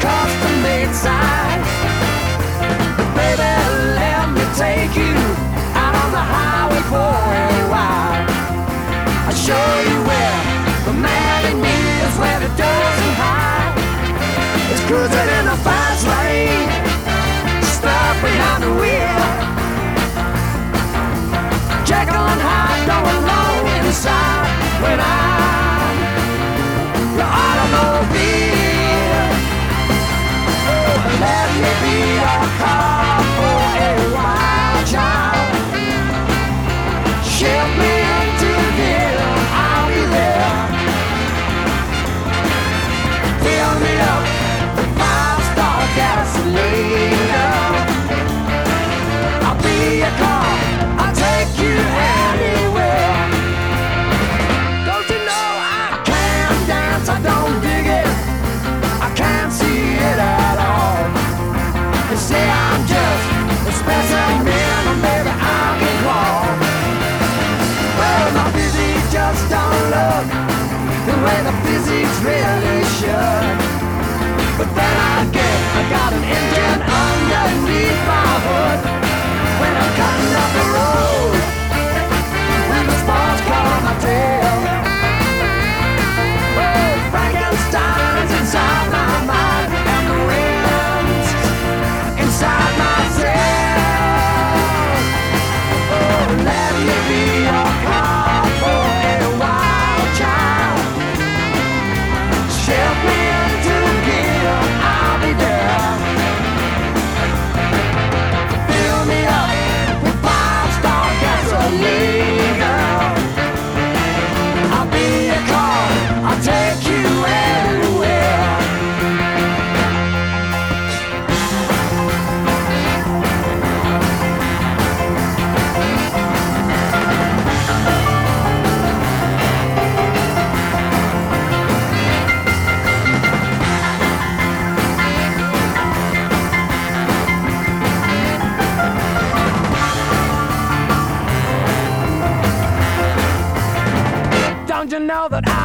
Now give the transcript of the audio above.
custom-made size. But baby, let me take you out on the highway for a while. I'll show you where the man in me is, where it doesn't hide. It's cruising in the fast lane, stuck behind the wheel. Jekyll and Hyde going low inside when I'm your automobile. Oh, let me be your car for a while, child. Ship me into gear, I'll be there. Fill me up with 5-star gasoline, girl. I'll be your car, I'll take you anywhere. Don't you know I can dance, I don't dig it, I can't see it at all. They say I'm just a specimen, or maybe I can crawl. Well, my physique just don't look the way the physiques really should. But then I got an engine underneath my hood. When I'm cutting up the road, when the sparks call my tail, oh, Frankenstein's inside my mind, and the wind's inside my sail. Oh, let me be your car for a while, child. Ship me into gear, I'll be there. Fill me up with 5-star gasoline, girl. I'll be your car, I'll take you anywhere. Don't you know that I